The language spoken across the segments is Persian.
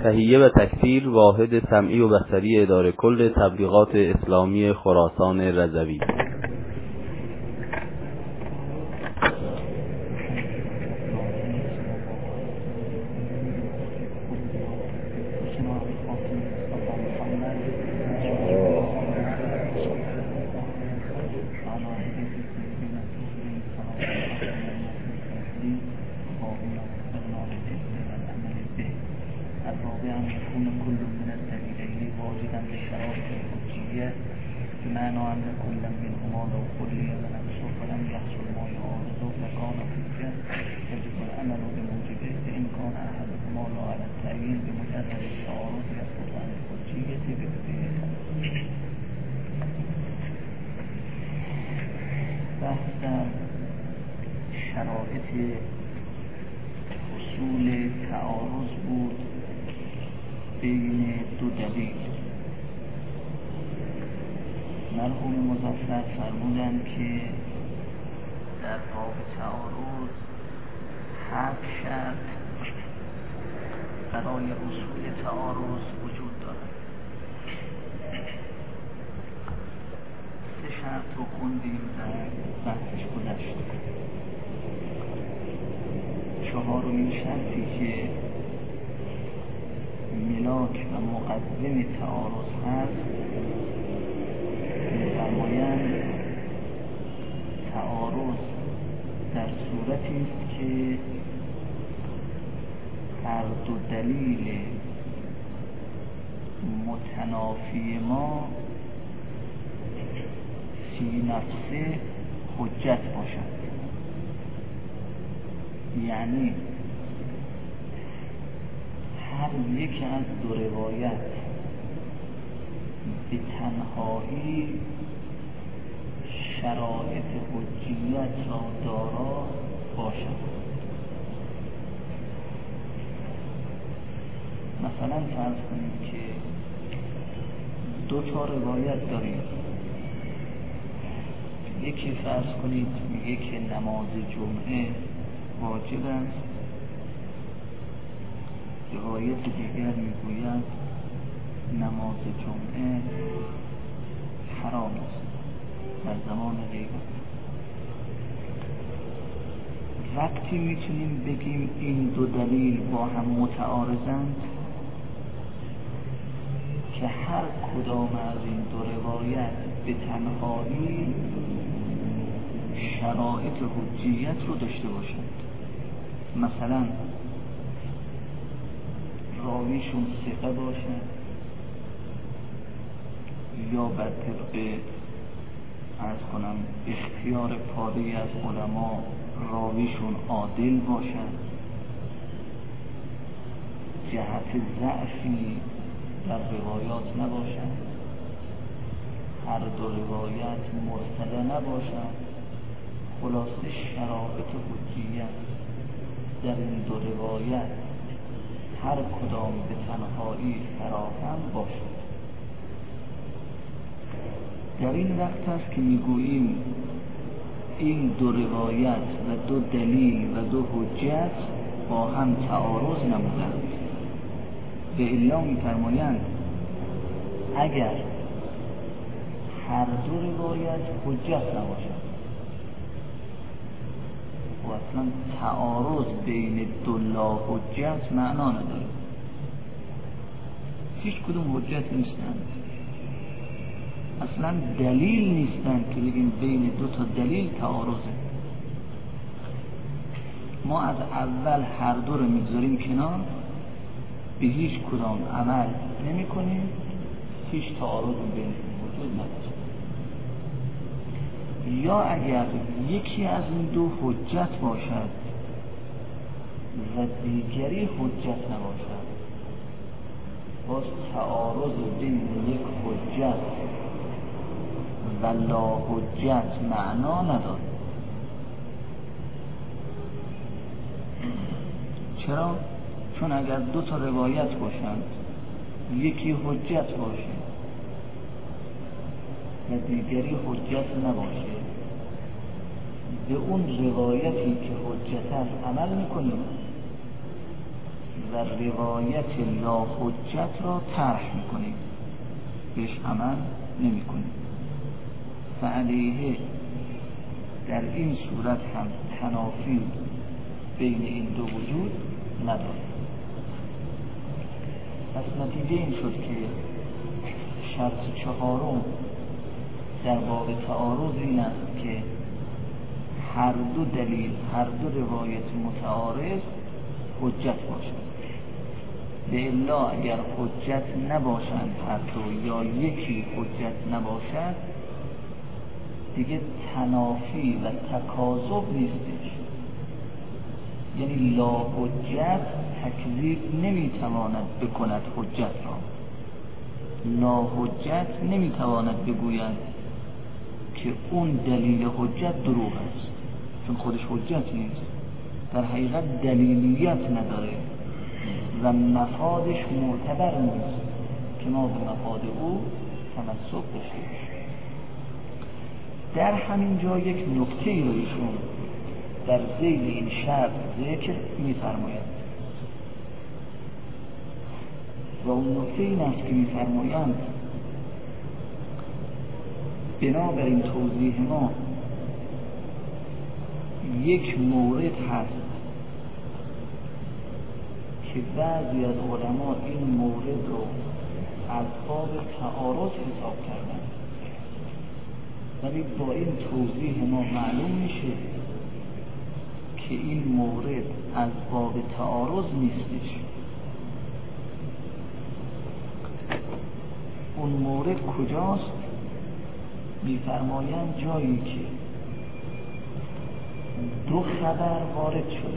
تهیه و تکثیر واحد سمعی و بصری اداره کل تبلیغات اسلامی خراسان رضوی. شرایط حصول تعارض بود بین دو دلیل. مرحوم مظفر فرمودند که در باب تعارض 7 شرط برای حصول تعارض وجود دارد. 3 شرط رو خوندیم و بحثش گذشت. 4مین شرطی که ملاک و مقدم تعارض هست، می‌فرمایند تعارض در صورتی است که هر دو دلیل متنافی ما فی نفسه حجت باشد. یعنی هر یک از دو روایت به تنهایی شرایط حجیت را دارا باشد. مثلا فرض کنید که 2 روایت داریم. یکی فرض کنید میگه که نماز جمعه واجب است، روایت دیگر میگوید نماز جمعه حرام است در زمان غیبت. وقتی میتونیم بگیم این دو دلیل با هم متعارضند که هر کدام از این دو روایت به تنهایی شرایط حجیت رو داشته باشند. مثلا راویشون ثقه باشد یا بر طبق عرض کنم اختیار پاره از علما راویشون عادل باشد، جهت ضعفی در روایات نباشد، هر دو روایت مرسله نباشد. خلاصه شرایط حجیت در این دو روایت هر کدام به تنهایی فراهم باشد. در این وقت است که میگوییم این دو روایت و 2 دلیل و 2 حجت با هم تعارض نمودند. به الا می‌فرمایند اگر هر 2 روایت حجت نباشد و اصلا تعارض بین 2 لا حجت معنا نداره، هیچ کدوم حجت نیستند، اصلا دلیل نیستند که بگیم بین 2 تا دلیل تعارضه. ما از اول هر 2 رو میگذاریم کنار، به هیچ کدام عمل نمی کنیم، هیچ تعارض بین وجود نداره. یا اگر یکی از این 2 حجت باشد و دیگری حجت نباشد، باز تعارض بین یک حجت و لا حجت معنا نداره. چرا؟ چون اگر 2 تا روایت باشند، یکی حجت باشه و دیگری حجت نباشه، به اون روایتی که حجت است عمل میکنیم و روایت لا حجت را طرح میکنیم، بهش عمل نمیکنیم. فعلیه در این صورت هم تنافی بین این دو وجود نداره. پس نتیجه این شد که شرط چهارم در باب تعارض این است که هر دو دلیل، هر دو روایت متعارض حجت باشد. به الا اگر حجت نباشند هر دو یا یکی حجت نباشد، دیگه تنافی و تکاذب نیستش. یعنی لا حجت تکذیب نمیتواند بکند حجت را. لا حجت نمیتواند بگوید که اون دلیل حجت دروغ است، چون خودش حجت نیست، در حقیقت دلیلیت نداره و مفادش معتبر نیست که ما به مفاد او تمسک داشته باشیم. در همین جا یک نکته ای رو ایشون در ذیل این شرط ذکر می‌فرمایند و اون نکته این است که می‌فرمایند بنابراین توضیح ما یک مورد هست که بعضی از علما این مورد رو از باب تعارض حساب کردن، ولی با این توضیح ما معلوم میشه که این مورد از باب تعارض نیستش. اون مورد کجاست؟ میفرمایند جایی که دو خبر وارد شده،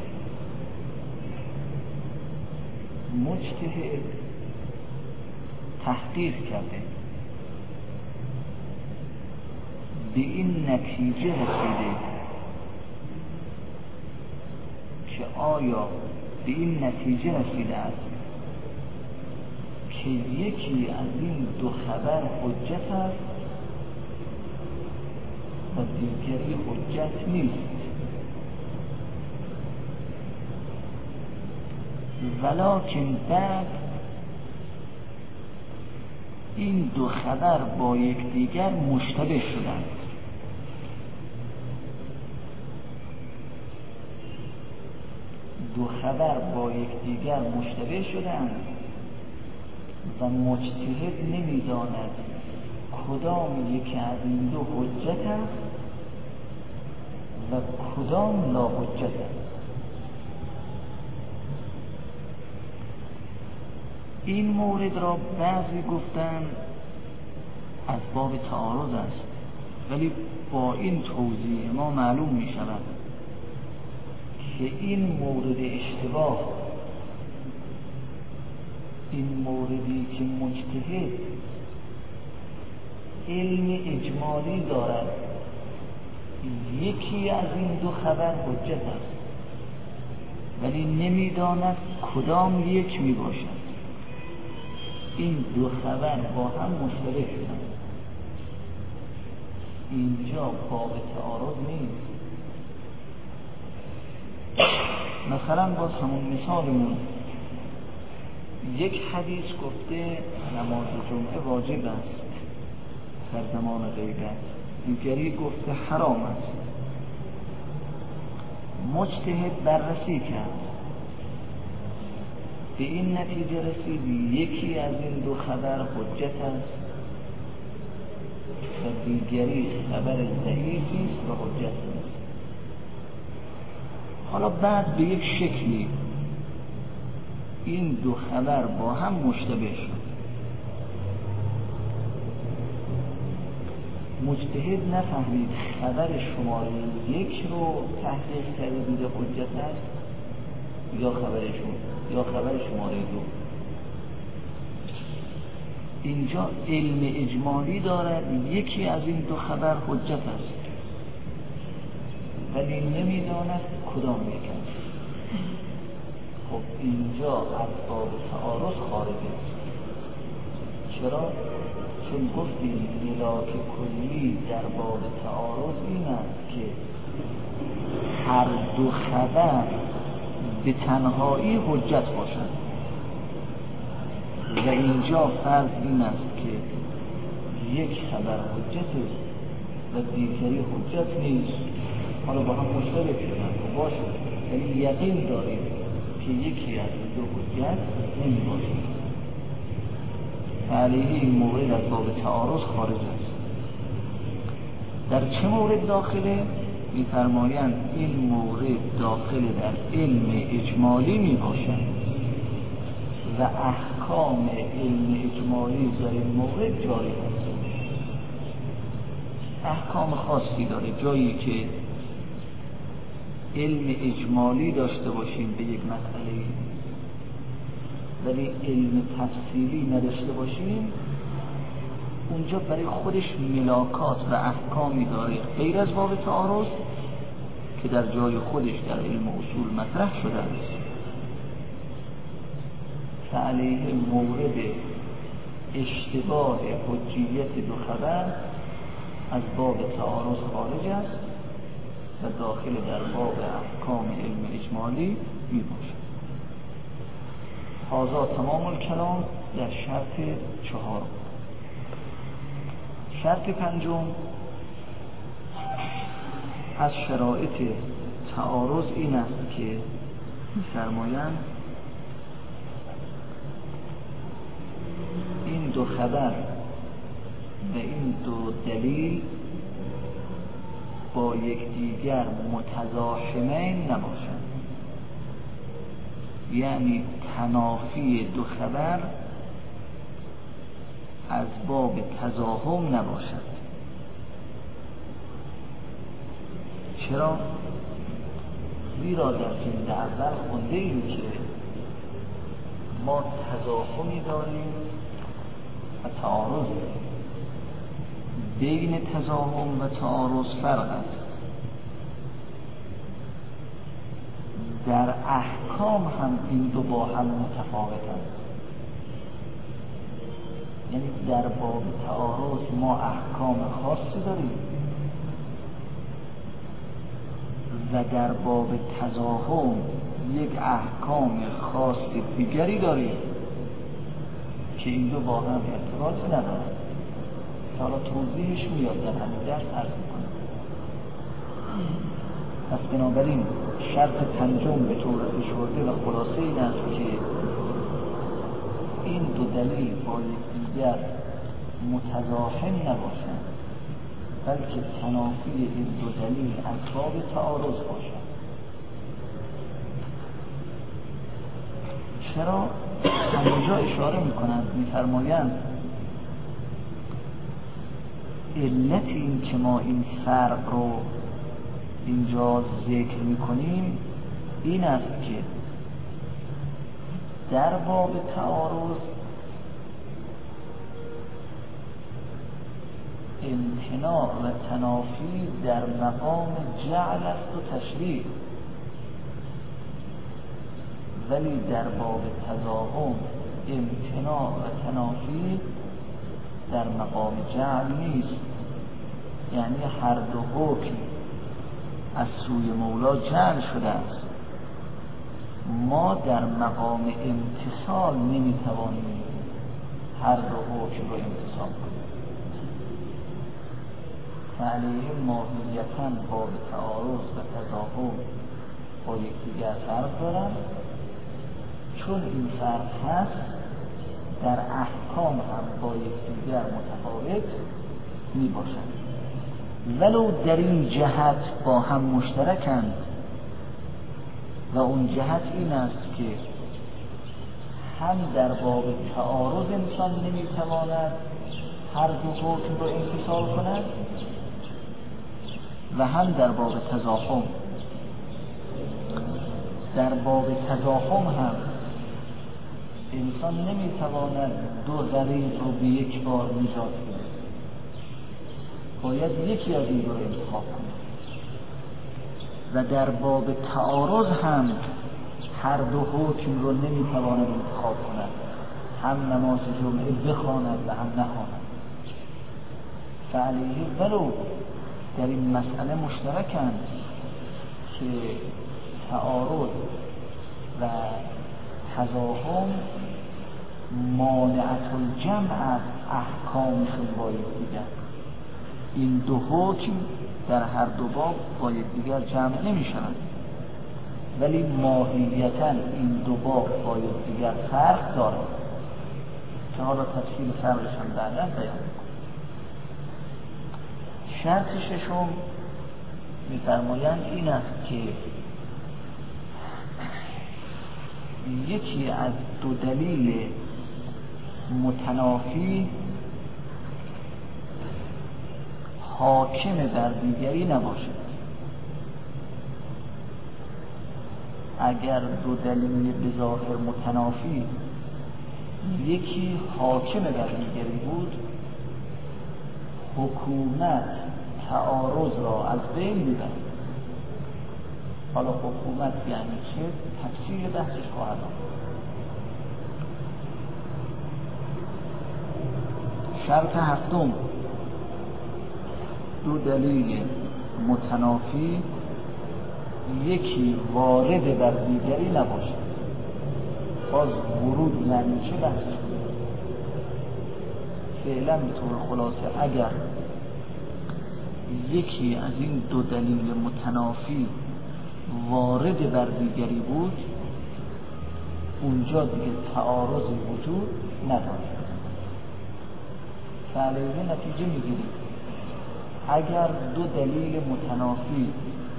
مجتهد تحقیق کرده، به این نتیجه رسیده که آیا به این نتیجه رسیده است که یکی از این دو خبر حجت است و دیگری حجت نیست، ولکن بعد این دو خبر با یکدیگر مشتبه شدند. دو خبر با یکدیگر مشتبه شدند و مجتهد نمی‌داند کدام یکی از این دو حجت است و کدام لا حجت است. این مورد را بعضی گفتن از باب تعارض است، ولی با این توضیح ما معلوم می شود که این مورد اشتباه، این موردی که مجتهد علم اجمالی دارد یکی از این دو خبر حجت است ولی نمیداند کدام یک می باشد، این دو خبر با هم مشترک شدند. اینجا باب تعارض نیست. مثلا باز همون مثالمون، یک حدیث گفته نماز جمعه واجب است در زمان غیبت، دیگری گفته حرام است. مجتهد بررسی کرد، به این نتیجه رسید یکی از این دو خبر حجت است و دیگری خبر ضعیفی است و حجت نیست. حالا بعد به یک شکلی این دو خبر با هم مشتبه شد، مجتهد نفهمید خبر شماره یک رو تحقیق کرده دیده حجت است یا خبر شماره دو. اینجا علم اجمالی دارد یکی از این دو خبر حجت است ولی نمیداند کدام یک است. خب اینجا از باب تعارض خارج است. چرا؟ چون گفتیم ملاک کلی در باب تعارض این است که هر دو خبر به تنهایی حجت باشند. و اینجا فرض این است که یک خبر حجت و دیگری حجت نیست، حالا با هم مشترک شدن باشه، ولی یقین داریم که یکی از دو حجت نمی باشه. علیه این مورد از باب تعارض خارج است. در چه مورد داخله؟ می‌فرمایند این مورد داخل در علم اجمالی می باشد و احکام علم اجمالی در این مورد جاری است. احکام خاصی داره. جایی که علم اجمالی داشته باشیم به یک مسئله ولی علم تفصیلی نداشته باشیم، اونجا برای خودش ملاکات و احکامی داره غیر از باب تعارض که در جای خودش در علم اصول مطرح شده است. فعلیه مورد اشتباه حجیت دو خبر از باب تعارض خارج است و داخل در باب احکام علم اجمالی می باشد. هذا تمام الکلام در شرط 4. شرط 5 از شرایط تعارض این است که می‌فرمایند این دو خبر و این دو دلیل با یکدیگر متزاحمین نباشند، یعنی تنافی دو خبر از باب تزاحم نباشد. چرا؟ زیرا در جلد اول خونده ایم که ما تزاحمی داریم و تعارض. بین تزاحم و تعارض فرق است. در احکام هم این دو با هم متفاوتند. یعنی در باب تعارض ما احکام خاصی داریم و در باب تزاحم یک احکام خاص دیگری داریم که این دو با هم ارتباطی ندارند. حالا توضیحش میاد در همین درس عرض میکنم. پس بنابراین شرط 5 به طور فشرده و خلاصه این است که این دو دلیل با یکدیگر متزاحم نباشند، بلکه تنافی این دو دلیل از باب تعارض باشند. چرا؟ همینجا اشاره میکنند، میفرمایند علت این که ما این فرق رو اینجا ذکر میکنیم این است که در باب تعارض امتناع و تنافی در مقام جعل است و تشریع، ولی در باب تزاحم امتناع و تنافی در مقام جعل نیست. یعنی هر دو حکم از سوی مولا جعل شده است، ما در مقام امتصال نمیتوانیم هر دو حکم رو امتصال کنیم. فعلیه ماهیتاً باب تعارض و تزاحم با یکدیگر فرق دارند. چون این فرق هست در احکام هم با یکدیگر متفاوت می باشند، ولو در این جهت با هم مشترکند و اون جهت این است که هم در باب تعارض انسان نمیتواند هر دو حکم رو امتثال کند و هم در باب تزاحم. در باب تزاحم هم انسان نمیتواند دو غریب رو به یک بار نجات بده، باید یکی از این رو انتخاب کنه. و در باب تعارض هم هر دو حکم رو نمیتواند انتخاب کند، هم نماز جمعه بخواند و هم نخواند. فعلیه ولو در این مسئله مشترکند که تعارض و تزاحم مانعت الجمع از احکامشون با یکدیگر. این دو حکم در هر دو باب با یکدیگر جمع نمیشوند، ولی ماهیتاً این دو باب با یکدیگر فرق دارند که حالا تفصیل فرقش هم بعداً بیان می‌کنم. شرط ششم می‌فرمایند این است که یکی از دو دلیل متنافی حاکم بر دیگری نباشد. اگر دو دلیل به ظاهر متنافی یکی حاکم بر دیگری بود، حکومت تعارض را از بین می‌برد. حالا حکومت یعنی چه؟ تفسیر بحثش خواهد آمد. شرط هفتم، دو دلیل متنافی یکی وارد بر دیگری نباشد. باز ورود یعنی چه بحثش بود؟ فعلا به طور خلاصه اگر یکی از این دو دلیل متنافی وارد بر دیگری بود، اونجا دیگه تعارضی وجود نداره. فعلیه نتیجه میگیریم اگر دو دلیل متنافی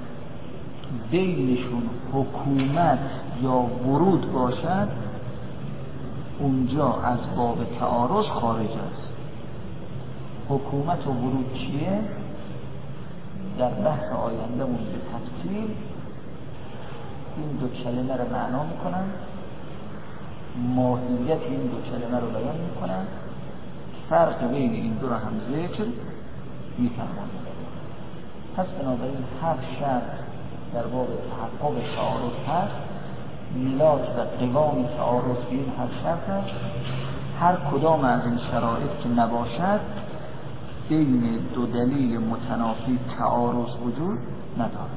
بینشون حکومت یا ورود باشد، اونجا از باب تعارض خارج است. حکومت و ورود چیه؟ در بحث آینده‌مون به تفصیل این دو کلمه رو معنا میکنن، ماهیت این دو کلمه رو بیان میکنن، فرق بین این دو رو هم ذکر میفرمایند. پس بنابراین هر شرط در باب تحقق تعارض هست، ملاک و قوام تعارض به این هر شرط هست. هر کدام از این شرایط که نباشد بین دو دلیل متنافی تعارض وجود ندارد.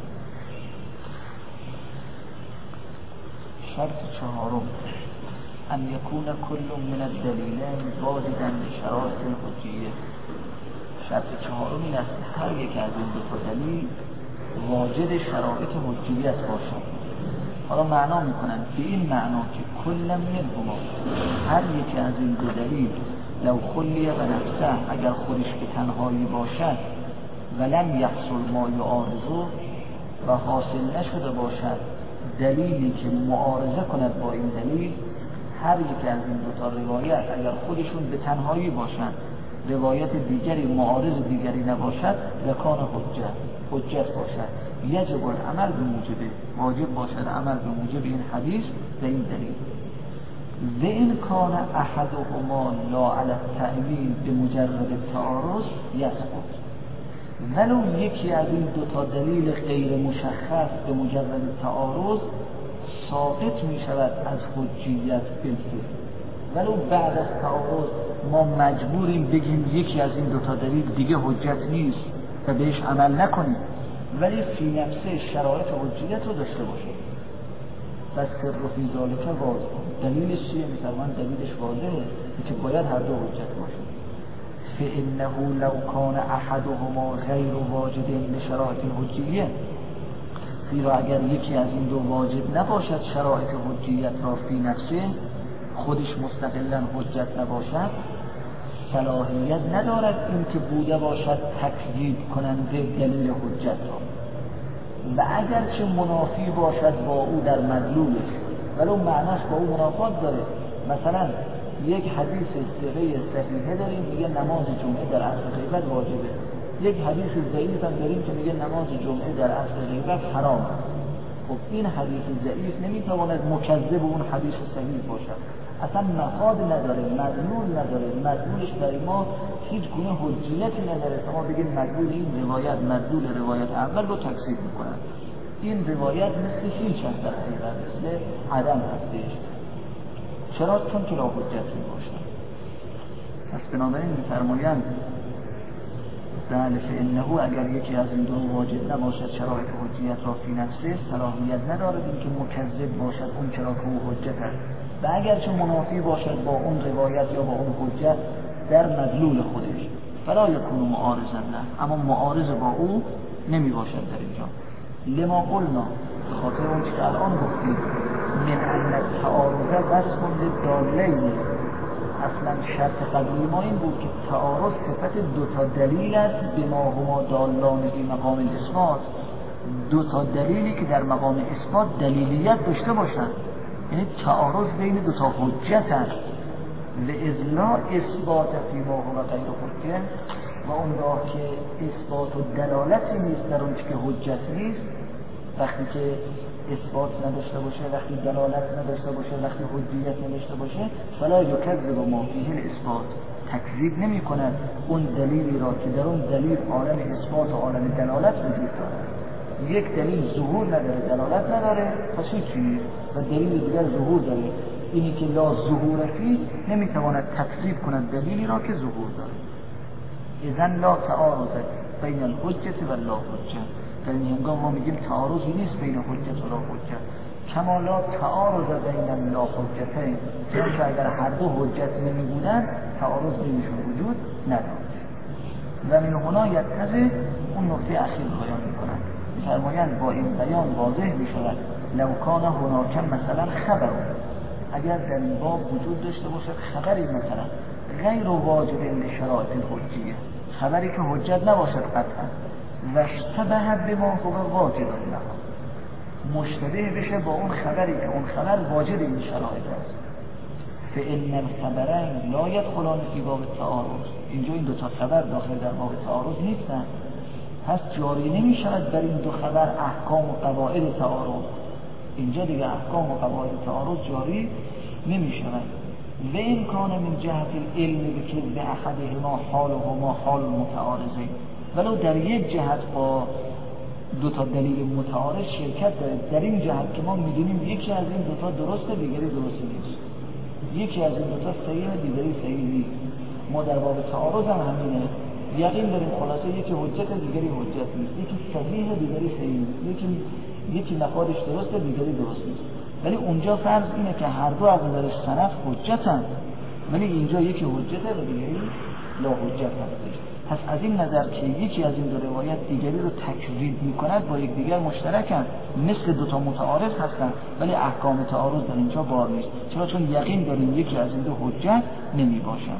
شرط چهارم، ان یکون کل من الدلیلین واجدا لشرایط الحجیه. شرط چهارم این است هر یک از این دو تا دلیل واجد شرایط حجیت باشد. حالا معنا میکنن به این معنا که کل منهما، هر یک از این دو دلیل لو خلی و نفسه، اگر خودش به تنهایی باشد، ولم یحصل ما یعارضه، و حاصل نشده باشد دلیلی که معارضه کند با این دلیل، هر یک از این دو تا روایت اگر خودشون به تنهایی باشند، روایت دیگری معارض دیگری نباشد، لکان حجت باشد. یجب العمل به موجبه، واجب باشد عمل به موجب این حدیث و این دلیل. و این کان احدهما لا علی التأویل به مجرد تعارض یسقط. ولو یکی از این دو تا دلیل غیر مشخص به مجرد تعارض ساقط می شود از حجیت بالفعل. ولو بعد از تعارض ما مجبوریم بگیم یکی از این دو تا دلیل دیگه حجت نیست و بهش عمل نکنیم، ولی فی نفسه شرایط حجیت رو داشته باشه. بس سر فی ذالک واضح. دلیلش چیه؟ مثلا دلیلش واضحه که باید هر دو حجت باشه. فإنه لو کان احدهما غیر واجد لشرایط الحجیه، زیرا اگر یکی از این دو واجب نباشد شرایط حجیت را فی نفسه، خودش مستقلا حجت نباشد، صلاحیت ندارد این که بوده باشد تکذیب کننده دلیل حجت را، و اگرچه منافی باشد با او در مدلولش، ولو معناش با او منافات داره. مثلا یک حدیث صحیح صحیحه داریم میگه نماز جمعه در عصر غیبت واجبه، یک حدیث ضعیف هم داریم که میگه نماز جمعه در عصر غیبت حرام. خب این حدیث ضعیف نمیتواند مکذب اون حدیث صحیح باشد، اصلا مفاد نداره، مدلول نداره، مدلولش برای ما هیچ گونه حجیتی نداره. شما بگید مدلول این روایت مدلول روایت اول رو تکذیب میکنن، این روایت مثل هیچ هست در حقیقت، مثل عدم هستش. چرا؟ چون که لا حجت میباشد. پس بنابراین میفرمایند بله فإنه اگر یکی از این دو واجد نباشد شرایط حجیت را فی نفسه صلاحیت ندارد اینکه مکذب باشد اون چرا که او حجت است و اگرچه منافی باشد با اون روایت یا با اون حجت در مدلول خودش فلا یکون معارضا له، اما معارض با او نمی باشد در اینجا. لما قلنا خاطر اون که الان گفتیم من ان التعارض وصف للدالین، اصلا شرط قبلی ما این بود که تعارض صفت دوتا دلیل است به ما هما دالان فی مقام الاثبات، دوتا دلیلی که در مقام اثبات دلیلیت داشته باشند، یعنی تعارض بین دوتا حجت است لإذلا اثبات فی ما هو غیر حجه، و اون راه که اثبات و دلالتی نیست در اون که حجت نیست، وقتی که اثبات نداشته باشه، وقتی دلالت نداشته باشه، وقتی حجیت نداشته باشه فلا یکذب ما فیه الاثبات، تکذیب نمی کند اون دلیلی را که در اون دلیل عالم اثبات و عالم دلالت وجود دارد. یک دلیل ظهور نداره دلالت نداره پس هیچی نیست و دلیل دیگر ظهور داره، اینی که لا ظهور فی نمیتواند تکذیب کند دلیلی را که ظهور داره. اذن لا تعارض بین الحجت و لا حجت، در این هنگام ما میگیم تعارضی نیست بین حجت و لا حجت، کما لا تعارض بین لا حجتین، چون اگر هر دو حجت نمی بودن تعارض بینشون وجود نداشت. و من هنا یتضح اون نکته اخیر بیان میکنن، فرمایند با این بیان واضح میشود لو کان هناک مثلا خبر، اگر در این باب وجود داشته باشد خبری مثلا غیر واجب لشرایط الحجیه، خبری که حجت نباشد قطعا و اشتبه بما هو واجب له، مشتبه بشه با اون خبری که اون خبر واجب این شرایط است، فإن الخبرین لا يدخلان فی باب التعارض، اینجا این دو تا خبر داخل در باب تعارض نیستن، پس جاری نمی شود بر این دو خبر احکام و قواعد تعارض، اینجا دیگه احکام و قواعد تعارض جاری نمی شود. و امکان من جهت العلم بکذب احدهما حالهما حال متعارضین، ولو در یک جهت با دو تا دلیل متعارض شرکت داره، در این جهت که ما میدونیم یکی از این دو تا درسته دیگری درست نیست، یکی از این دو تا صحیح دیگری صحیح نیست، ما در باب تعارض هم همینه، یقین داریم خلاصه یکی حجت دیگری حجت نیست، یکی صحیح دیگری صحیح نیست، یکی مفادش درسته دیگری درست نیست، ولی اونجا فرض اینه که هر دو از نظر سند حجتن، ولی اینجا یکی حجته و دیگری لا حجت هستش. پس از این نظر که یکی از این دو روایت دیگری رو تکذیب میکند با یک دیگر مشترکن، مثل دوتا متعارض هستن ولی احکام تعارض در اینجا بار نیست، چرا؟ چون یقین داریم یکی از این دو حجت نمی باشن.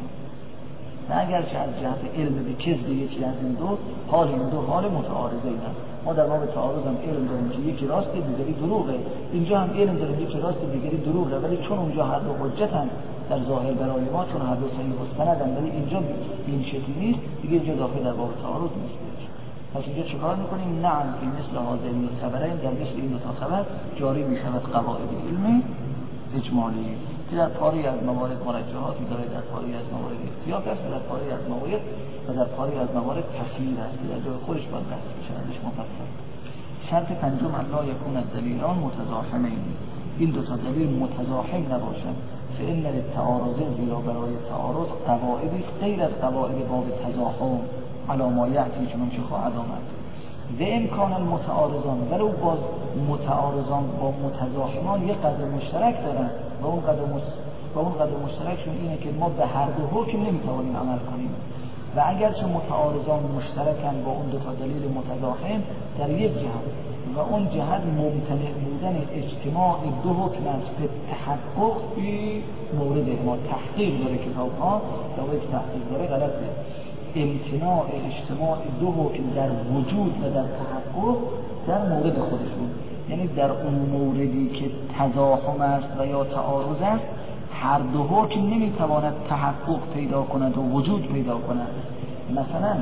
و اگرچه از جهت علم به کذب یکی از این دو حال متعارضه این هست، ما در باب تعارض هم علم داریم که یکی راسته دیگری دروغه، اینجا هم علم داریم یکی راسته دیگری دروغه، ولی چون اونجا هر دو حجتن در ظاهر برای ما، چون هر دو صحیح و سندن، ولی اینجا این شکلی نیست دیگه، اینجا داخل در باب تعارض نیست. پس اینجا چیکار میکنیم؟ نعم فی مثل هذین الخبرین، در مثل این دو تا خبر جاری میشود قواعد علمی اجمالی که در پاری از موارد مرجحاتی داره، در پاری از موارد احتیاط است، در پاری از موارد و در پاری از موارد تفصیل است که در جای خودش باید بحث بشه ازش مفصل. شرط پنجم لا یکون الدلیلان متزاحمین، این دو تا دلیل متزاحم نباشند، فإن للتعارض، زیرا برای تعارض قواعدی غیر از قواعد باب تزاحم علی ما یأتی چنانچه خواهد آمد. و امکان المتعارضان، ولو باز متعارضان با متزاحمان یک قدر مشترک دارن و اون قدر مشترکشون اینه که ما به هر دو حکم نمیتوانیم عمل کنیم، و اگرچه متعارضان مشترکن با اون دو تا دلیل متزاحم در یک جهت، و اون جهت ممتنع بودن اجتماع دو حکم است به تحقق بی مورد ما تحقیق داره، کتاب ها داره که تحقیق داره غلطه، امتناع اجتماع دو حکم در وجود و در تحقق در مورد خودشون، یعنی در اون موردی که تزاحم است و یا تعارض است هر دو حکم نمیتواند تحقق پیدا کند و وجود پیدا کند. مثلا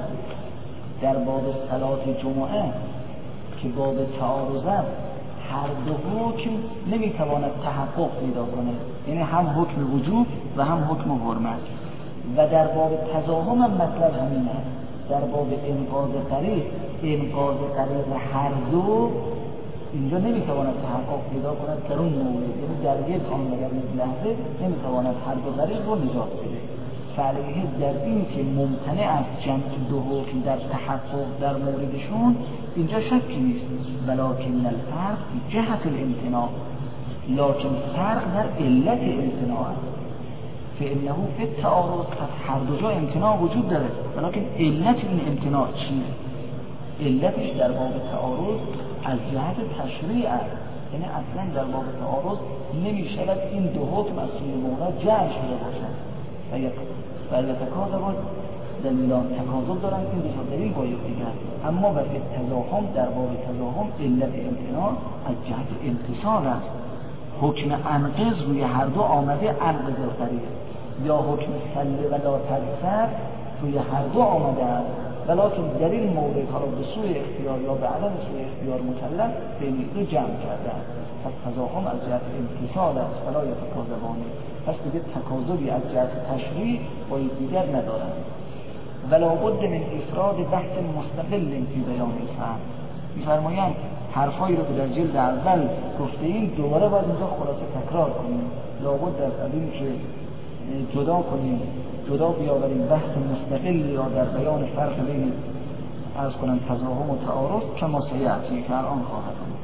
در باب صلات جمعه که باب تعارض است هر دو حکم نمیتواند تحقق پیدا کند، یعنی هم حکم وجود و هم حکم حرمت. و در باب تزاحم هم مطلب همین است، در باب انقاض طریق هر دو اینجا نمیتواند تحقق پیدا کند در اون مورد، یعنی در یک آن و در یک لحظه نمیتواند هر دو طریق رو نجات بده. فعلیه در این که ممتنع از جمع دو حکم در تحقق در موردشون اینجا شکی نیست، ولکن الفرق جهت الامتناع، لکن فرق در علت امتناع است. فانه فی التعارض، پس هر دو جا امتناع وجود داره، ولکن علت این امتناع چیه؟ علتش در باب تعارض از جهت تشریع است، یعنی اصلا در باب تعارض نمی شود این دو حکم از سوی مولا جمع شده باشند و یتکاذبان دلیلان تکاذب دارند، این دو دلیل با یکدیگر. اما و فی التزاحم، در باب تزاحم علت امتناع از جهت امتصال است. حکم انقض روی هر دو آمده انقض القریب، یا حکم سله و لا تذکر روی هر دو آمده است، ولکن در این مورد ها را به سوی اختیار یا به عدم سوی اختیار مکلف بین دو جمع کرده است. پس تزاحم از جهت امتصال است ولا یتکاذبان، پس دیگه تکاذبی از جهت تشریع با یکدیگر ندارند. ولا بد من افراد بحث مستقل فی بیان الفهم، می‌فرمایند حرفایی رو که در جلد اول گفتیم دوباره باید اینجا خلاصه تکرار کنیم. لابد در قبیل که جدا کنیم، جدا بیاوریم بحث مستقلی را در بیان فرق بین عرض کنم تزاحم و تعارض که ما سیعتی که الان خواهد آمد.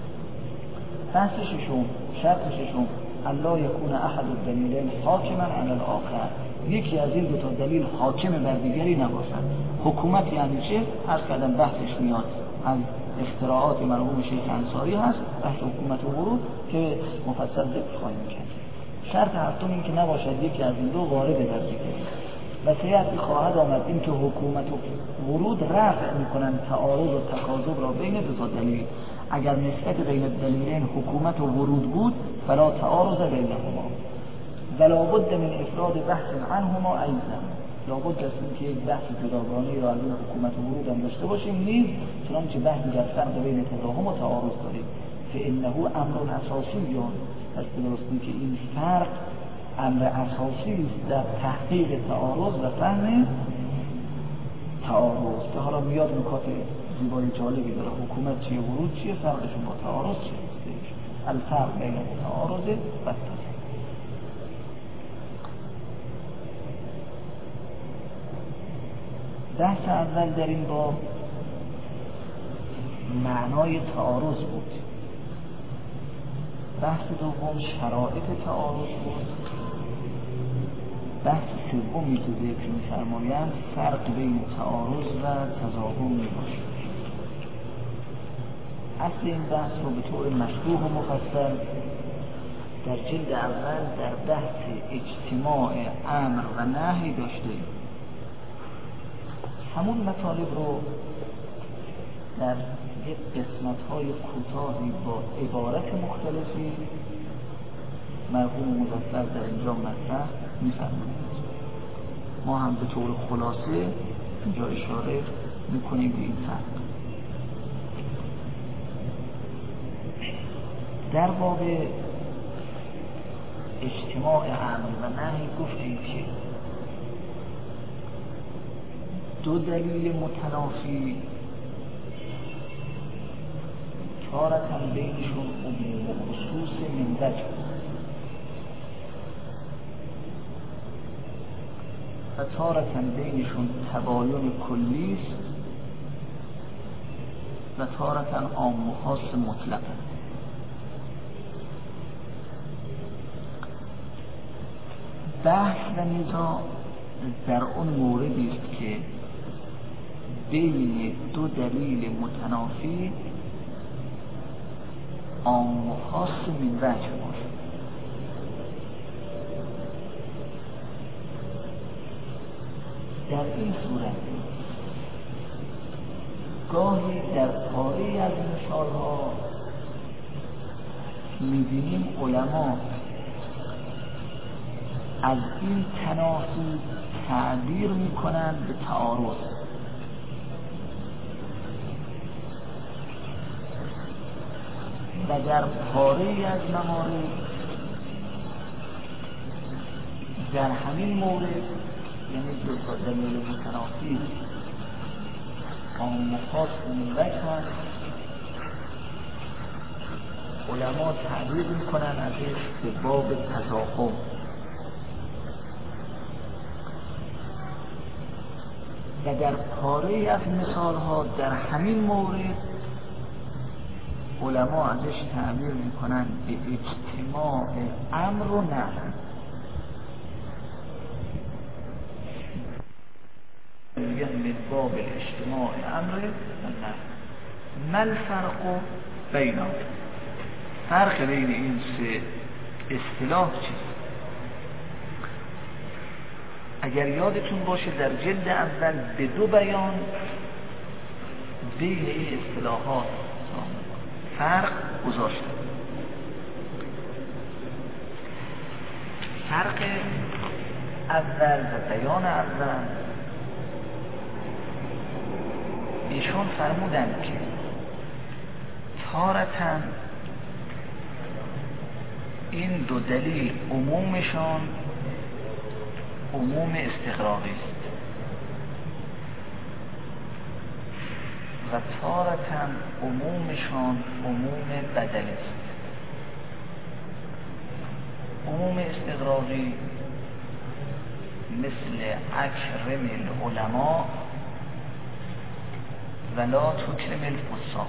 بحث ششم، شرط ششم، الا یکون احد الدلیلین حاکما علی الاخر، یکی از این دو تا دلیل حاکم بر دیگری نباشد. حکومت یعنی چه؟ عرض کردم بحثش میاد از اختراعات مرحوم شیخ انصاری هست، بحث حکومت و ورود که مفصل ذکر خواهیم کرد. شرط هفتم این که نباشد یکی از این دو وارد در دیگری. و سیأتی خواهد آمد این که حکومت و ورود رفع میکنند تعارض و تکاذب را بین دو تا دلیل. اگر نسبت بین دلیلین حکومت و ورود بود فلا تعارض بینهما، ولا بد من افراد بحث عنهما ایضا، لابد است که یک بحث جداگانه را از این حکومت و ورود هم داشته باشیم، نیز چنانچه بحثی در فرق بین تزاحم و تعارض داریم. فانه امر اساسی، پس درستی که این فرق امر اساسی است در تحقیق تعارض و فهم تعارض، که حالا میاد نکات زیبای جالبی داره. حکومت چیه، ورود چیه، فرقشون با تعارض چیه؟ الفرق بین تعارض و تزاحم. بحث اول در این باب معنای تعارض بود، بحث دوم شرایط تعارض بود، بحث سومی که ذکر می‌فرمایند فرق بین تعارض و تزاحم میباشد. اصل این بحث رو به طور مشروح و مفصل در جلد اول در بحث اجتماع امر و نهی داشتیم. همون مطالب رو در یک قسمت‌های کوتاهی با عبارت مختلفی مرحوم مظفر در اینجا مطرح می‌فرمایند. ما هم به طور خلاصه اینجا اشاره می‌کنیم به این فرق. در باب اجتماع امر و نهی گفتیم که دو دلیل متنافی تارة بینشون عموم و خصوص من وجه و تارة بینشون تباین کلی است و تارة عام و خاص مطلق. بحث و نزاع در اون موردی است که بین دو دلیل متنافی عام و خاص من وجه باشد. در این صورت گاهی در پاره از مثالها می‌بینیم علما از این تنافی تعبیر می‌کنند به تعارض. و در پاره‌ای از موارد در همین مورد، یعنی دو تا دلیل متنافی عام و خاص من وجه هست، علما تعبیر میکنن ازش به باب تزاحم. و در پاره از مثال ها در همین مورد علما ازش تعبیر میکنن به اجتماع امر و نهی. میگن من باب اجتماع امر و نهی. ما الفرق بینهم؟ فرق بین این سه اصطلاح چیست؟ اگر یادتون باشه در جلد اول به دو بیان بین این اصطلاحات فرق گذاشتم. فرق اول و بیان اول ایشون فرمودن که تارتاً این دو دلیل عمومشان عموم استغراقی است و تارتاً عمومشان عموم بدلی است. عموم استغراقی مثل اکرم العلماء ولا تکرم الفساق.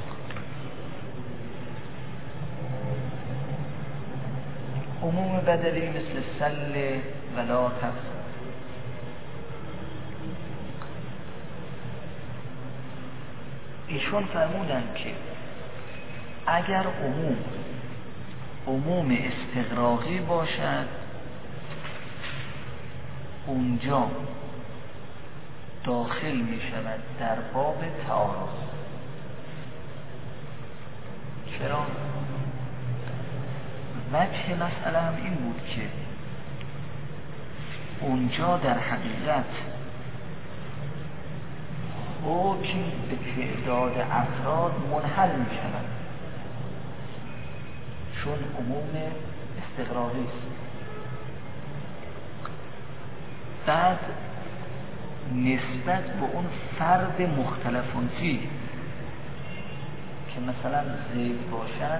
عموم بدلی مثل سل ولا تفسد. ایشون فرمودن که اگر عموم استغراقی باشد اونجا داخل می شود در باب تعارض. چرا؟ وجه مسئله هم این بود که اونجا در حقیقت حکم به تعداد افراد منحل می شود چون عموم استغراقی است. بعد نسبت به اون فرد مختلفون فیه که مثلا زید باشد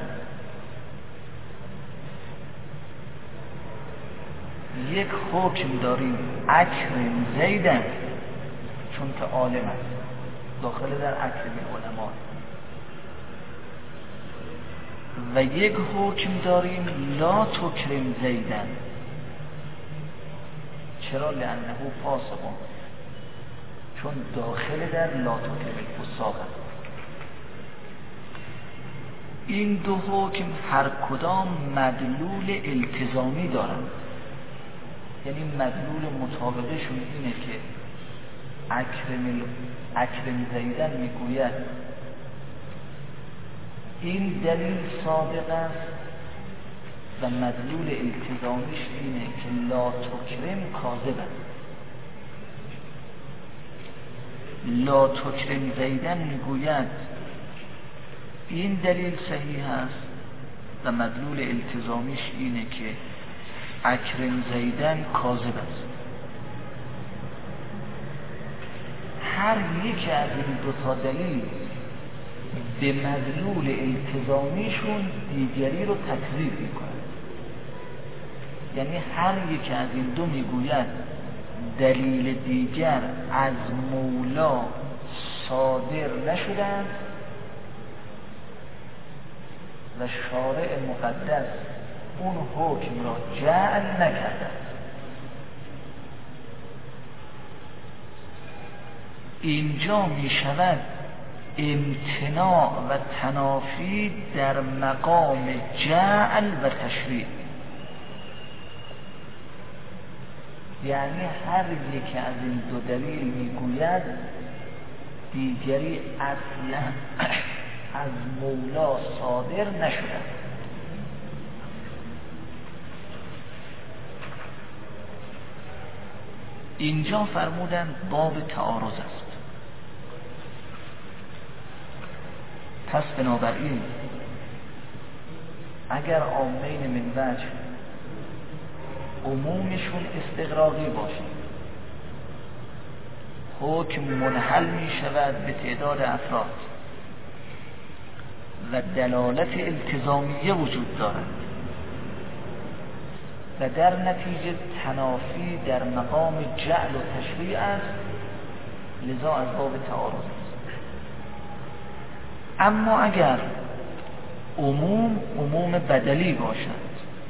یک حکم داریم اکرم زیدن چون که عالم است داخل در اکرم علما و یک حکم داریم لا تکرم زیدن. چرا؟ لانه فاسقون چون داخل در لا تکرم الفساق است. این دو حکم هر کدام مدلول التزامی دارند، یعنی مدلول مطابقشون اینه که اکرم زیدن میگوید این دلیل صادق است و مدلول التزامیش اینه که لا تکرم کاذب است. لا تکرم زیدن میگوید این دلیل صحیح است و مدلول التزامیش اینه که اکرم زیدن کاذب است. هر یک از این دو تا دلیل به مدلول التزامیشون دیگری رو تکذیب میکنه. یعنی هر یک از این دو میگوید دلیل دیگر از مولا صادر نشدند و شارع مقدس اون حکم را جعل نکرده. اینجا می شود امتناع و تنافی در مقام جعل و تشریع. یعنی هر یک از این دو دلیل میگوید دیگری اصلا از مولا صادر نشده. اینجا فرمودن باب تعارض است. پس بنابراین اگر عامین من وجه عمومشون استغراقی باشه حکم منحل می شود به تعداد افراد و دلالت التزامیه وجود دارد و در نتیجه تنافی در مقام جعل و تشریع است. لذا از باب تعارض است. اما اگر عموم بدلی باشد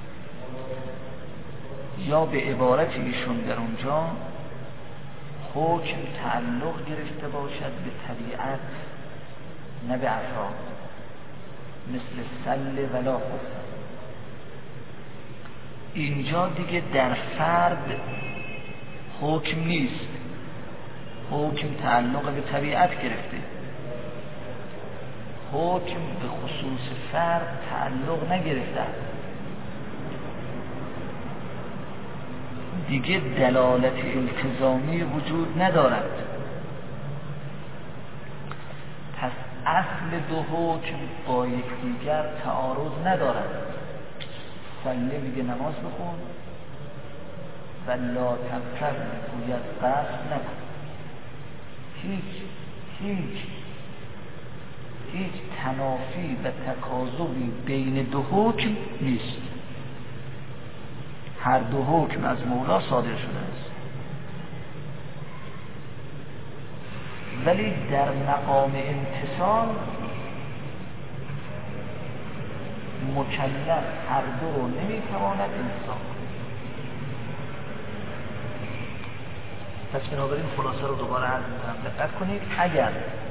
یا به عبارت ایشون در اونجا حکم تعلق گرفته باشد به طبیعت نه به افراد، مثل سل ولا خفت، اینجا دیگه در فرد حکم نیست، حکم تعلق به طبیعت گرفته، حکم به خصوص فرد تعلق نگرفته، دیگه دلالت التزامی وجود ندارد. پس اصل دو حکم با یکدیگر تعارض ندارد. صلی میگه نماز بخون و لا تبتر میگوید قصد نکن. هیچ تنافی و تکاذبی بین دو حکم نیست. هر دو حکم از مولا صادر شده است، ولی در مقام امتثال مکلف هر دو رو نمیتواند امتثال کنه. پس بنابراین خلاصه رو دوباره عرض میکنم، دقت کنید. اگر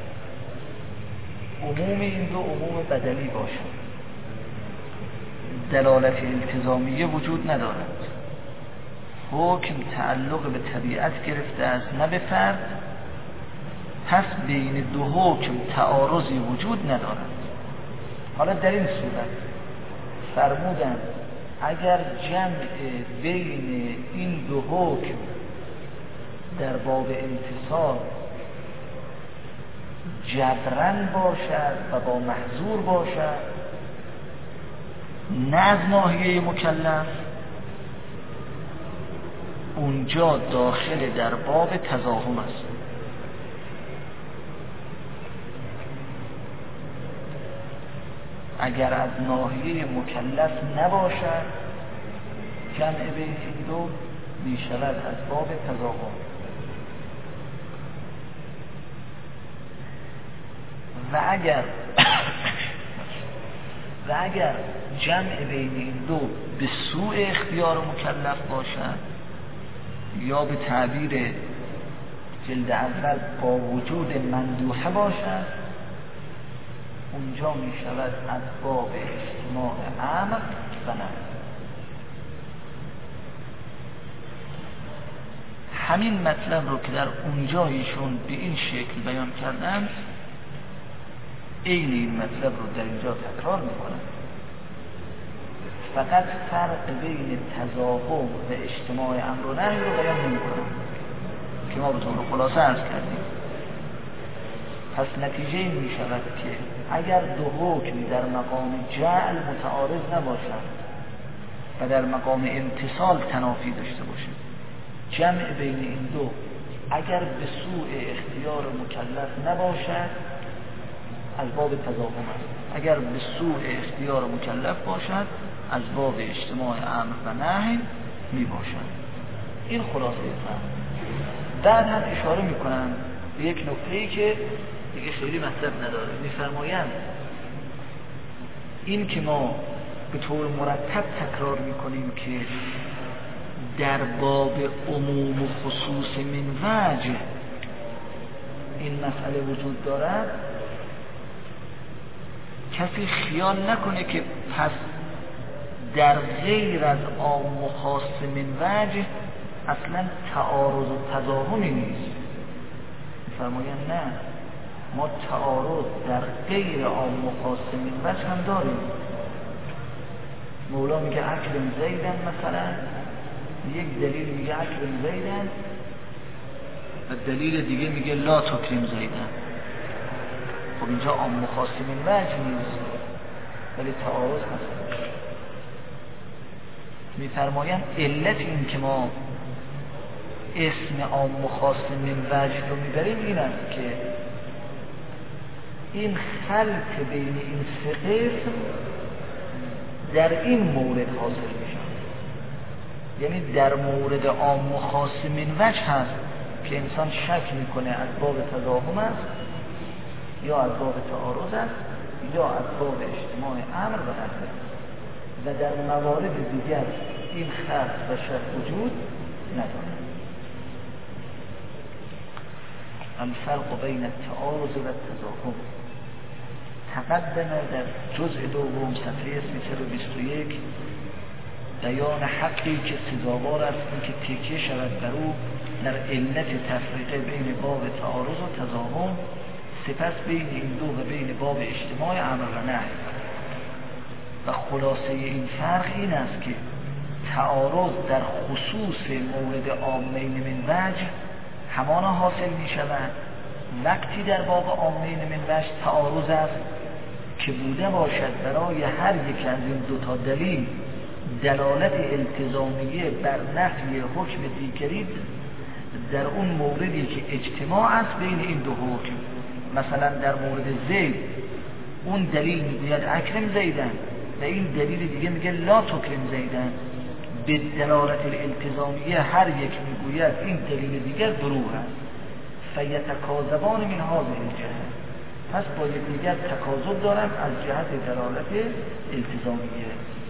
عموم این دو عموم بدلی باشد، دلالت التزامیه وجود ندارد، حکم تعلق به طبیعت گرفته است نه به فرد، پس بین دو حکم تعارضی وجود ندارد. حالا در این صورت فرمودند اگر جمع بین این دو حکم در باب امتثال جبران باشد و با محظور باشد نه از ناحیه مکلف، اونجا داخل در باب تزاحم است. اگر از ناحیه مکلف نباشد جمع بین این دو می شود از باب تزاحم. و اگر جمع بین این دو به سوء اختیار مکلف باشد یا به تعبیر جلد اول با وجود مندوحه باشد، اونجا می شود از باب اجتماع امر و نهی. همین مطلب رو که در اونجا ایشون به این شکل بیان کردن، این مطلب رو در اینجا تکرار میکنن، فقط فرق بین تزاحم و اجتماع امر و نهی رو بیان نمیکنن که ما به طور خلاصه عرض کردیم. پس نتیجه این می شود که اگر دو حکم در مقام جعل متعارض نباشند و در مقام امتصال تنافی داشته باشند، جمع بین این دو اگر به سوء اختیار مکلف نباشد از باب تزاحم است، اگر به سوء اختیار مکلف باشد از باب اجتماع امر و نهی می باشد. این خلاصه فهم. بعد هم اشاره می کنم به یک نکته‌ای که دیگه خیلی مطلب نداره. می‌فرمایند این که ما به طور مرتب تکرار می‌کنیم که در باب عموم و خصوص من وجه این مسئله وجود دارد، کسی خیال نکنه که پس در غیر از عام و خاص من وجه اصلا تعارض و تضاهمی نیست. می‌فرمایند نه، ما تعارض در غیر عام و خاص من وجه هم داریم. مولا میگه اکرم زیدن، مثلا یک دلیل میگه اکرم زیدن و دلیل دیگه میگه لا تکرم زیدن. خب اینجا عام و خاص من وجه نیست ولی تعارض هست. میفرمایند علت این که ما اسم عام و خاص من وجه رو میبریم این است که این خلط بین این سه قسم در این مورد حاصل میشه. یعنی در مورد عام و خاص من وجه هست که انسان شک میکنه از باب تضاهم است یا از باب تعارض است یا از باب اجتماع امر و نهی و در موارد دیگر این خلط و شک وجود ندارد. الفرق بین التعارض و التضاهم تقدم در جزء دوم صفحه 321 بیان حقی که سزاوار است که تکیه شود بر او در علت تفریقه بین باب تعارض و تضاهم، سپس بین این دو و بین باب اجتماع امر و نهی. و خلاصه این فرق این است که تعارض در خصوص مورد عامین من وجه همانا حاصل می شود وقتی در باب عامین من وجه تعارض است که بوده باشد برای هر یک از این دو تا دلیل دلالت التزامیه بر نفی حکم دیگری در اون موردی که اجتماع است بین این دو حکم. مثلا در مورد زید اون دلیل میگوید اکرم زیدن و این دلیل دیگه میگه لا تکرم زیدن، به دلالت الالتزامیه هر یک میگوید این دلیل دیگر دروغ است. فیتکاذبان من هذه الجهه، پس با یکدیگر تکاذب دارند از جهت دلالت التزامیه.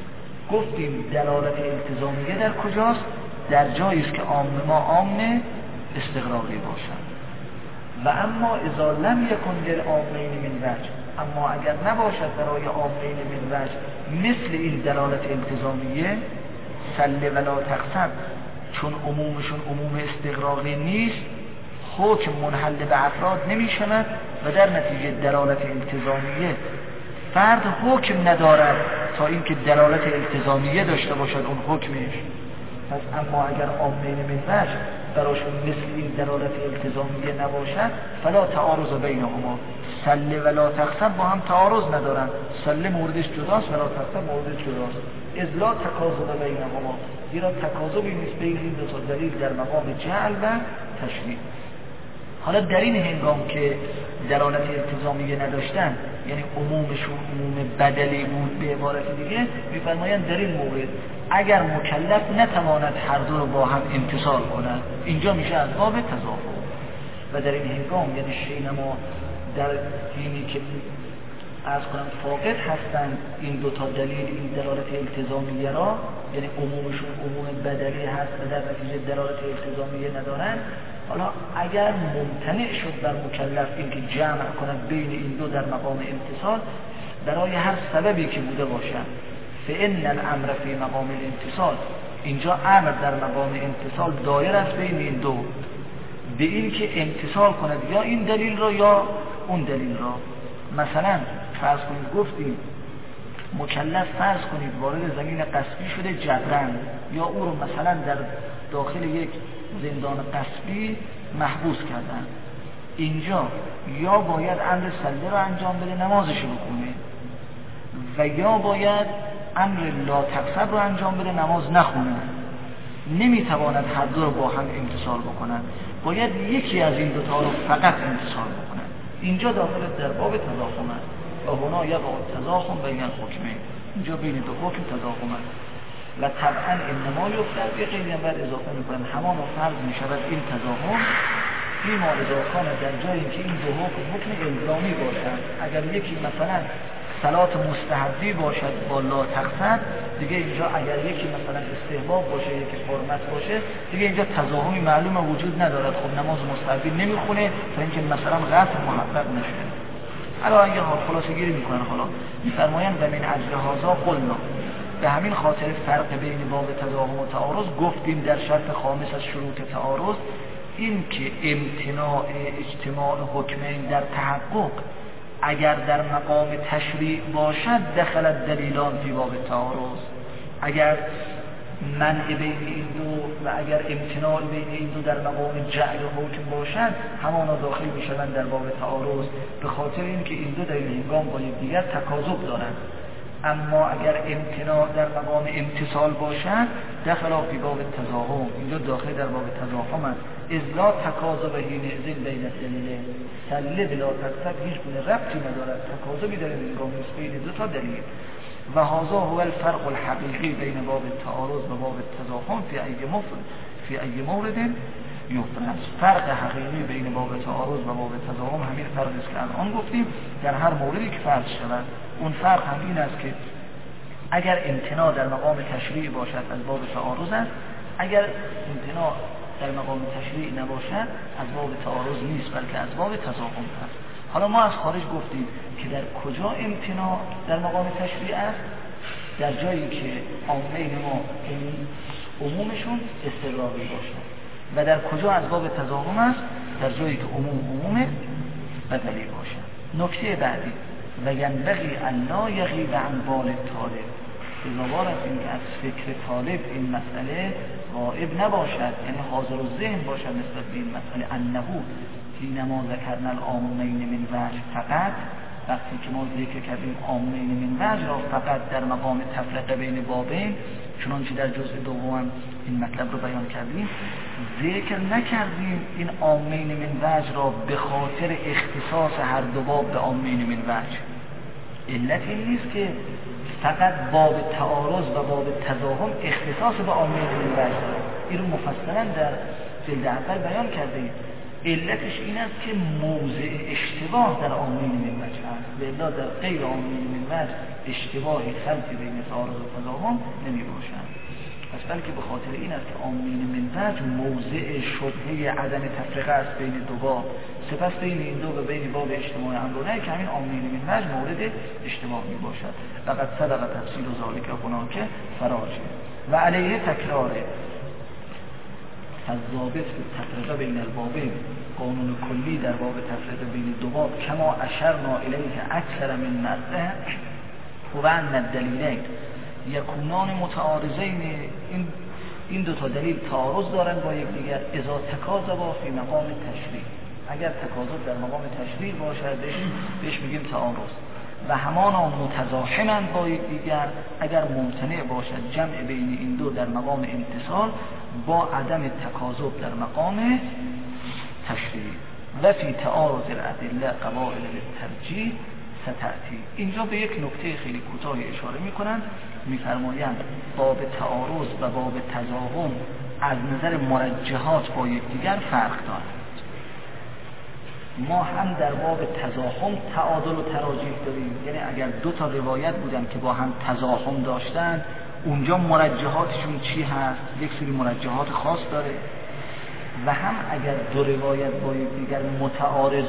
گفتیم دلالت التزامیه در کجاست؟ در جایی است که عام ما عام استقراقی باشند. و اما اذا لم یکن للعامین من وجه، اما اگر نباشد برای عامین من وجه مثل این دلالت التزامیه سل ولا تقسم، چون عمومشون عموم استقراقی نیست حکم منحل به افراد نمی شود و در نتیجه دلالت التزامیه فرد حکم ندارد تا اینکه دلالت التزامیه داشته باشد اون حکمش. پس اما اگر عامین من وجه براشون مثل این دلالت التزامیه نباشد فلا تعارض بینهما، سل ولا تقسم با هم تعارض ندارن، سل موردش جداست ولا تقسم موردش جداست. اذ لا تکاذب بینهما، زیرا تکاذبی نیست بین این دو تا دلیل در مقام جعل و تشریع. حالا در این هنگام که دلالت التزامیه نداشتن، یعنی عمومشون عموم بدلی بود به عبارت دیگه، میفرمایند در این مورد اگر مکلف نتواند هر دو رو با هم امتصال کند اینجا میشه از باب تضاهم. و در این هنگام یعنی شینما در حینی که عرض کنم فاقد هستند این دو تا دلیل این دلالت التزامیه را، یعنی عمومشون عموم بدلی هست و در نتیجه دلالت التزامیه ندارن، حالا اگر ممتنع شد بر مکلف اینکه جمع کند بین این دو در مقام امتصال برای هر سببی که بوده باشد، فإن الامر فی مقام الامتصال، اینجا امر در مقام امتصال دایر است بین این دو، به این که امتصال کند یا این دلیل را یا اون دلیل را. مثلا فرض کنید گفتیم مکلف فرض کنید وارد زمین غصبی شده جبران، یا او رو مثلا در داخل یک زندان غصبی محبوس کردن، اینجا یا باید امر سله رو انجام بده نمازش رو بخونه و یا باید امر لا تقصب رو انجام بده نماز نخونه. نمیتواند هر دو رو با هم امتصال بکنن، باید یکی از این دوتا رو فقط امتصال بکنن. اینجا داخل در باب تضاهم است و هنا یقع التضاهم بین الحکمین، اینجا بین دو حکم تضاهم است. و طبعا انما یفتر یه قیدی هم بعد اضافه میکنن همان فرض میشود این تضاهم فیما اذا کان در جایی که این دو حکم الزامی باشند. اگر یکی مثلا صلات مستحبی باشد با لا تقصد دیگه، اینجا اگر یکی مثلا استحباب باشه یکی حرمت باشه دیگه اینجا تضاهمی معلوم وجود ندارد. خب نماز مستحبی نمیخونه تا اینکه مثلا قطع محقق نشه. حالا اگه خلاصه گیری میکنن حالا میفرمایند و من اجل هذا قلنا، به همین خاطر فرق بین باب تضاهم و تعارض گفتیم در شرط خامس از شروط تعارض این که امتناع اجتماع حکمین در تحقق اگر در مقام تشریع باشد دخلت دلیلان فی باب تعارض، اگر منع بین این دو و اگر امتناع بین این دو در مقام جعل حکم باشد همانا داخل میشوند در باب تعارض، به خاطر اینکه این دو در این هنگام با یکدیگر تکاذب دارند. اما اگر امتناع در مقام امتصال باشد دخل فی باب تضاهم، اینجا داخل در باب تضاهم است. ازلا تکاذب حین ازل بین الدلیل، سله بلا تقصد هیچ گونه ربطی ندارد، تکاذبی در این هنگام است بین دو تا دلیل. و هذا هو الفرق الحقیقی بین باب التعارض و باب التضاهم فی ای مورد یفرض. فرق حقیقی بین باب تعارض و باب تضاهم همین فرقی است که الان گفتیم در هر موردی که فرض شود. اون فرق هم این است که اگر امتناع در مقام تشریع باشد از باب تعارض است، اگر امتناع در مقام تشریع نباشد از باب تعارض نیست بلکه از باب تضاهم است. حالا ما از خارج گفتیم که در کجا امتناع در مقام تشریع است؟ در جایی که عامه ما عمومشون استقراقی باشد. و در کجا از باب تضاهم است؟ در جایی که عموم بدلی باشد. نکته بعدی و ینبغی ان لا یغیب عن بال طالب، اضافه است این که از فکر طالب این مسئله غائب نباشد، یعنی حاضر الذهن باشد نسبت به این مسئله. انه حینما ذکرنا العامین من وجه فقط، وقتی که ما ذکر کردیم عامین من وجه را فقط در مقام تفرقه بین بابین، چنانچه در جزء دوم این مطلب رو بیان کردیم، ذکر نکردیم این عامین من وجه را به خاطر اختصاص هر دو باب به عامین من وجه. علت این نیست که فقط باب تعارض و باب تضاهم اختصاص به عامین من وجه دارد، این رو مفصلا در جلد اول بیان کردیم. علتش این است که موضع اشتباه در عامین من وجه است، لذا در غیر عامین من وجه اشتباهی خلطی بین تعارض و تضاهم نمی باشد. پس بلکه به خاطر این است که عامین من وجه موضع شبهه عدم تفرقه است بین دو باب، سپس بین این دو و بین باب اجتماع امرونه که همین عامین من وجه مورد اشتباه می باشد. فقط صدق تفصیل و ذالک هناک فراجه و علیه تکراره الضابط به تفرقه بین البابین، قانون کلی در باب تفرقه بین دو باب کما اشرنا الیه اکثر من مرده و ان الدلیلین یکونان متعارضین، این دو تا دلیل تعارض دارند با یکدیگر اذا تکاذبا فی مقام تشریع، اگر تکاذب در مقام تشریع باشد بهش میگیم تعارض، و همانا متزاحمند با یکدیگر اگر ممتنع باشد جمع بین این دو در مقام امتصال با عدم تکاذب در مقام تشریع. و فی تعارض الادله قواعد للترجیح ستأتی. اینجا به یک نکته خیلی کوتاهی اشاره میکنند، میفرمایند باب تعارض و باب تضاهم از نظر مرجحات با یکدیگر فرق دارند. ما هم در باب تضاهم تعادل و تراجیح داریم، یعنی اگر دو تا روایت بودن که با هم تضاهم داشتن اونجا مرجحاتشون چی هست؟ یک سری مرجحات خاص داره. و هم اگر دو روایت با یکدیگر متعارض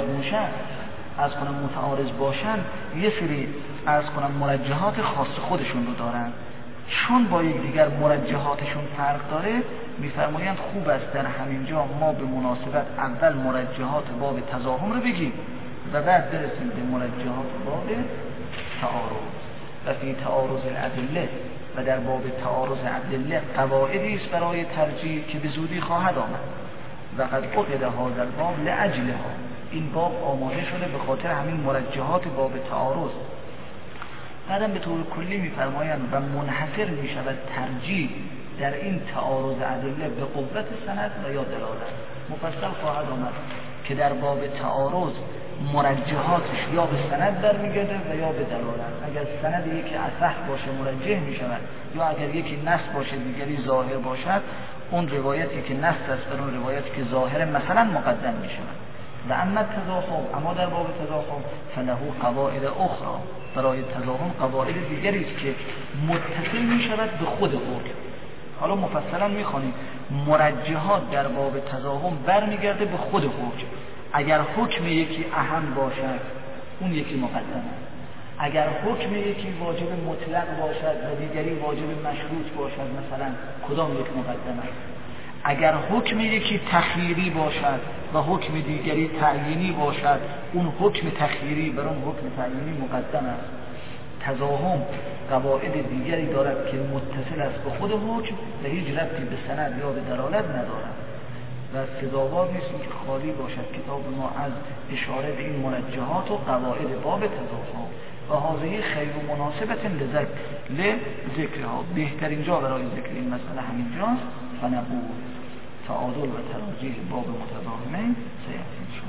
باشن یه سری مرجحات خاص خودشون رو دارن. چون با یکدیگر مرجحاتشون فرق داره میفرمایند خوب است در همین جا ما به مناسبت اول مرجحات باب تضاهم رو بگیم و بعد برسیم به مرجحات باب تعارض. و فی تعارض الادله، و در باب تعارض ادله قواعدی است برای ترجیح که به زودی خواهد آمد. و قد عقد هذا الباب لاجلها، این باب آماده شده به خاطر همین مرجحات باب تعارض. بعدم به طور کلی میفرمایند و منحصر میشود ترجیح در این تعارض ادله به قوت سند و یا دلالت. مفصل خواهد آمد که در باب تعارض مرجحاتش یا به سند برمیگرده و یا به دلالت. اگر سند یکی اصح باشه مرجح میشود، یا اگر یکی نص باشه دیگری ظاهر باشد اون روایتی که نص است بر اون روایتی که ظاهر مثلا مقدم میشود. و اما تضاهم، اما در باب تضاهم فله قواعد اخرى، برای تضاهم قواعد دیگری است که متصل میشود به خود حکم. حالا مفصلا میخوانیم مرجحات در باب تضاهم برمیگرده به خود حکم. اگر حکم یکی اهم باشد اون یکی مقدم است، اگر حکم یکی واجب مطلق باشد و دیگری واجب مشروط باشد مثلا کدام یک مقدم است، اگر حکم یکی تخییری باشد و حکم دیگری تعیینی باشد اون حکم تخییری بر اون حکم تعیینی مقدم است. تضاهم قواعد دیگری دارد که متصل است به خود حکم و هیچ ربطی به سند یا به دلالت ندارد و سزاوار نیست که خالی باشد کتاب ما از اشاره به این مرجحات و قواعد باب تضاهم. و حاضری خیر و مناسبت لذکرها، بهترین جا برای ذکر این مسئله همین جاست. فنقول تعادل و تراجیح باب متضاهمین سیأتی.